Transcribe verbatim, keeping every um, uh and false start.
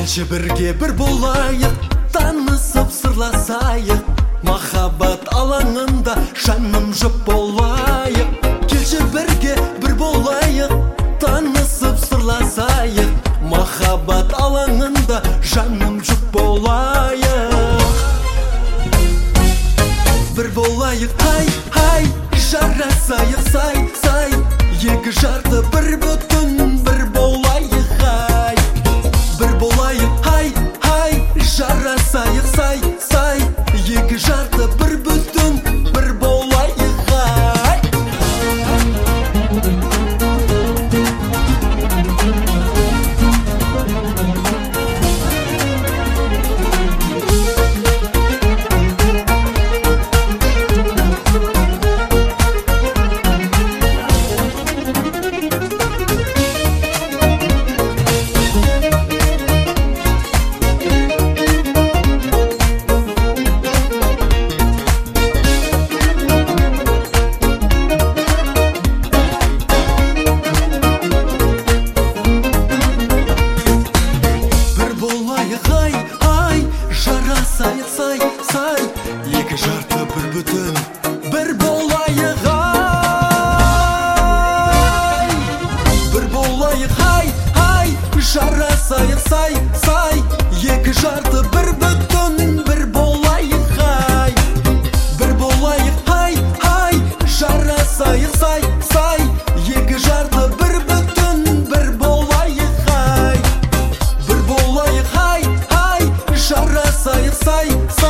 Келші бірге бір болайық, танысып сырласайық, махаббат алаңында жаным жұп болайық. Келші бірге бір болайық, танысып сырласайық, махаббат алаңында жаным жұп болайық. Бір болайық, ай, ай, жарасайық, сай, сай, екі жарты бір бүтін бір болайық, ай. Бір болайық, ай, ай, жарасайық, сай, сай, екі жарты бір бүтін бір болайық, ай. Ай, ай, жарасайық, сай, сай, екі жарты бір бүтін бір болайық, ай. Бір болайық, ай, ай, жарасайық, сай, сай, екі жарты бір бүтін бір болайық, ай. Бір болайық, ай, ай, жарасайық, сай, сай, екі жарты бір бүтін бір болайық, ай. Бір болайық, ай, жарасайық, сай, сай.